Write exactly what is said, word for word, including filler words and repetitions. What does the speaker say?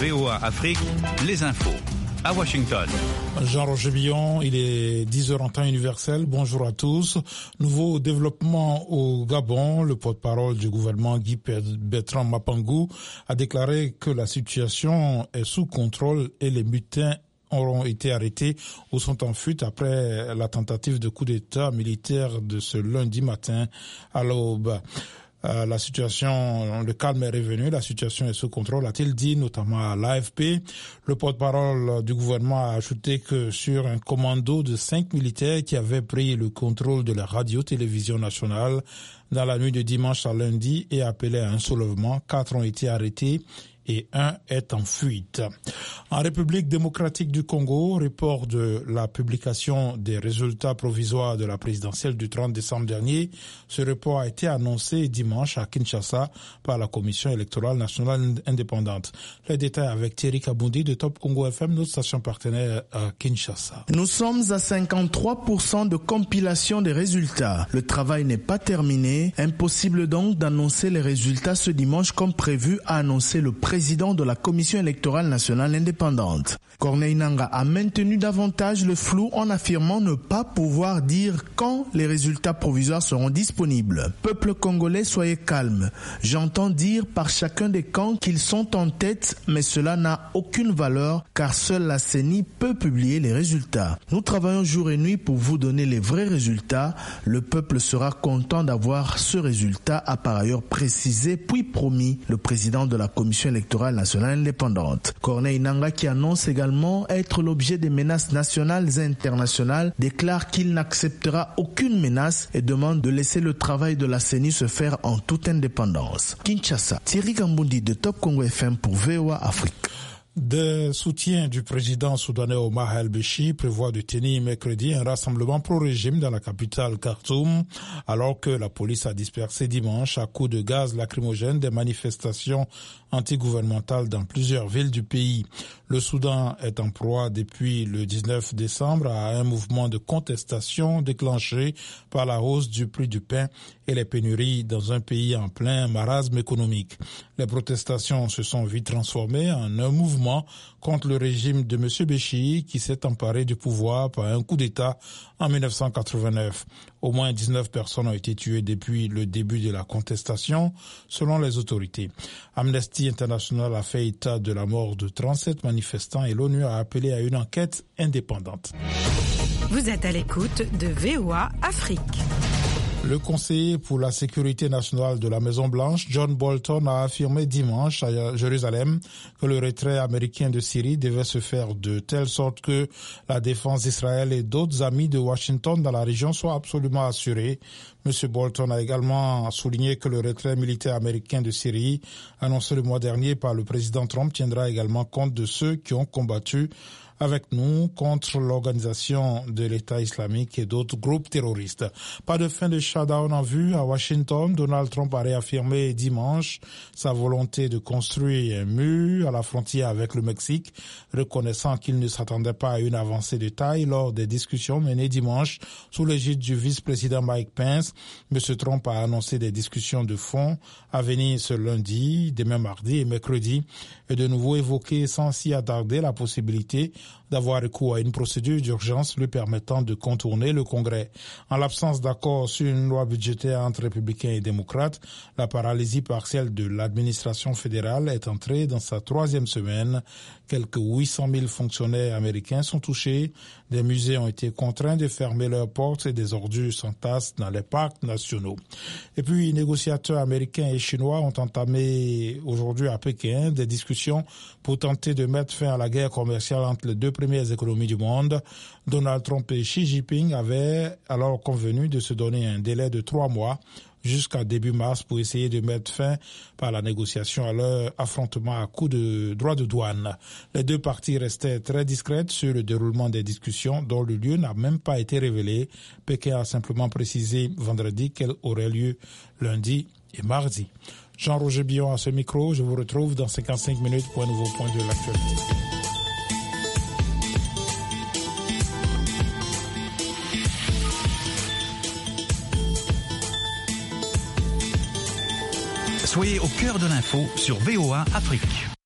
V O A Afrique, les infos. À Washington. Jean-Roger Billon, il est dix heures en temps universel. Bonjour à tous. Nouveau développement au Gabon. Le porte-parole du gouvernement, Guy Bertrand Mapangou, a déclaré que la situation est sous contrôle et les mutins auront été arrêtés ou sont en fuite après la tentative de coup d'État militaire de ce lundi matin à l'aube. Euh, la situation, le calme est revenu, la situation est sous contrôle, a-t-il dit, notamment à l'A F P. Le porte-parole du gouvernement a ajouté que sur un commando de cinq militaires qui avaient pris le contrôle de la radio-télévision nationale dans la nuit de dimanche à lundi et appelé à un soulèvement, quatre ont été arrêtés et un est en fuite. En République démocratique du Congo, report de la publication des résultats provisoires de la présidentielle du trente décembre dernier. Ce report a été annoncé dimanche à Kinshasa par la Commission électorale nationale indépendante. Les détails avec Thierry Kaboundi de Top Congo F M, notre station partenaire à Kinshasa. Nous sommes à cinquante-trois pour cent de compilation des résultats. Le travail n'est pas terminé. Impossible donc d'annoncer les résultats ce dimanche comme prévu, a annoncé le président président de la Commission électorale nationale indépendante. Corneille Nangaa a maintenu davantage le flou en affirmant ne pas pouvoir dire quand les résultats provisoires seront disponibles. Peuple congolais, soyez calme. J'entends dire par chacun des camps qu'ils sont en tête, mais cela n'a aucune valeur car seule la C E N I peut publier les résultats. Nous travaillons jour et nuit pour vous donner les vrais résultats. Le peuple sera content d'avoir ce résultat, a par ailleurs précisé puis promis le président de la Commission électorale nationale indépendante. Corneille Nangaa, qui annonce également être l'objet des menaces nationales et internationales, déclare qu'il n'acceptera aucune menace et demande de laisser le travail de la C E N I se faire en toute indépendance. Kinshasa, Thierry Kaboundi de Top Congo F M pour V O A Afrique. Des soutiens du président soudanais Omar el-Béchir prévoient de tenir mercredi un rassemblement pro-régime dans la capitale Khartoum, alors que la police a dispersé dimanche à coups de gaz lacrymogène des manifestations antigouvernementales dans plusieurs villes du pays. Le Soudan est en proie depuis le dix-neuf décembre à un mouvement de contestation déclenché par la hausse du prix du pain et les pénuries dans un pays en plein marasme économique. Les protestations se sont vite transformées en un mouvement contre le régime de M. Béchir qui s'est emparé du pouvoir par un coup d'État en mille neuf cent quatre-vingt-neuf. Au moins dix-neuf personnes ont été tuées depuis le début de la contestation, selon les autorités. Amnesty International a fait état de la mort de trente-sept manifestants et l'ONU a appelé à une enquête indépendante. Vous êtes à l'écoute de V O A Afrique. Le conseiller pour la sécurité nationale de la Maison-Blanche, John Bolton, a affirmé dimanche à Jérusalem que le retrait américain de Syrie devait se faire de telle sorte que la défense d'Israël et d'autres amis de Washington dans la région soit absolument assurée. M. Bolton a également souligné que le retrait militaire américain de Syrie, annoncé le mois dernier par le président Trump, tiendra également compte de ceux qui ont combattu avec nous contre l'organisation de l'État islamique et d'autres groupes terroristes. Pas de fin de shutdown en vue à Washington. Donald Trump a réaffirmé dimanche sa volonté de construire un mur à la frontière avec le Mexique, reconnaissant qu'il ne s'attendait pas à une avancée de taille lors des discussions menées dimanche sous l'égide du vice-président Mike Pence. M. Trump a annoncé des discussions de fond à venir ce lundi, demain mardi et mercredi, et de nouveau évoqué sans s'y attarder la possibilité d'avoir recours à une procédure d'urgence lui permettant de contourner le Congrès. En l'absence d'accord sur une loi budgétaire entre républicains et démocrates, la paralysie partielle de l'administration fédérale est entrée dans sa troisième semaine. Quelques huit cent mille fonctionnaires américains sont touchés. Des musées ont été contraints de fermer leurs portes et des ordures s'entassent dans les parcs nationaux. Et puis, les négociateurs américains et chinois ont entamé aujourd'hui à Pékin des discussions pour tenter de mettre fin à la guerre commerciale entre les deux premières économies du monde. Donald Trump et Xi Jinping avaient alors convenu de se donner un délai de trois mois jusqu'à début mars pour essayer de mettre fin par la négociation à leur affrontement à coup de droits de douane. Les deux parties restaient très discrètes sur le déroulement des discussions dont le lieu n'a même pas été révélé. Pékin a simplement précisé vendredi qu'elles auraient lieu lundi et mardi. Jean-Roger Billon à ce micro. Je vous retrouve dans cinquante-cinq minutes pour un nouveau point de l'actualité. Soyez au cœur de l'info sur V O A Afrique.